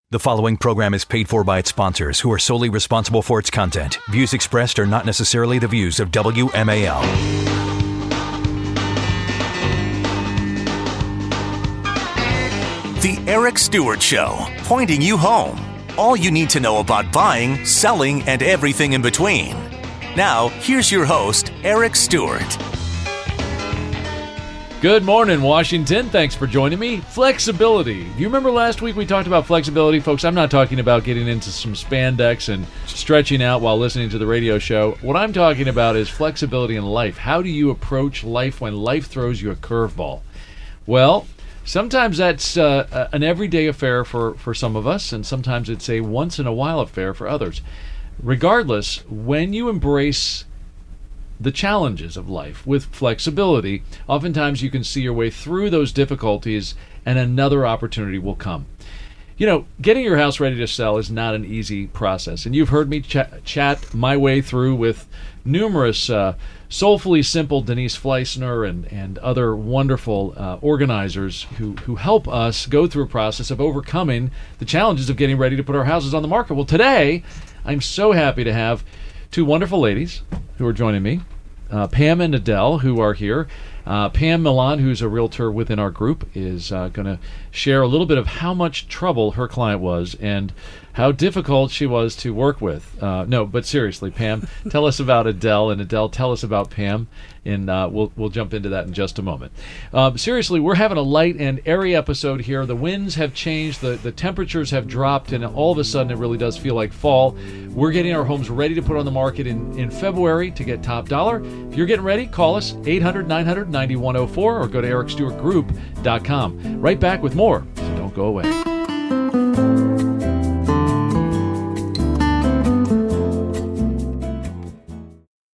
The following program is paid for by its sponsors, who are solely responsible for its content. Views expressed are not necessarily the views of WMAL. The Eric Stewart Show, pointing you home. All you need to know about buying, selling, and everything in between. Now, here's your host, Eric Stewart. Good morning, Washington. Thanks for joining me. Flexibility. You remember last week we talked about flexibility? Folks, I'm not talking about getting into some spandex and stretching out while listening to the radio show. What I'm talking about is flexibility in life. How do you approach life when life throws you a curveball? Well, sometimes that's an everyday affair for some of us, and sometimes it's a once-in-a-while affair for others. Regardless, when you embrace the challenges of life with flexibility, oftentimes you can see your way through those difficulties and another opportunity will come. You know, getting your house ready to sell is not an easy process, and you've heard me chat my way through with numerous soulfully simple Denise Fleissner and other wonderful organizers who help us go through a process of overcoming the challenges of getting ready to put our houses on the market. Well, today, I'm so happy to have two wonderful ladies who are joining me, Pam and Adele, who are here. Pam Milan, who's a realtor within our group, is going to share a little bit of how much trouble her client was and how difficult she was to work with. No, but seriously, Pam, tell us about Adele, and Adele, tell us about Pam, and we'll jump into that in just a moment. Seriously, we're having a light and airy episode here. The winds have changed, the temperatures have dropped, and all of a sudden it really does feel like fall. We're getting our homes ready to put on the market in February to get top dollar. If you're getting ready, call us 800-900-9104 or go to ericstewartgroup.com. Right back with more, so don't go away.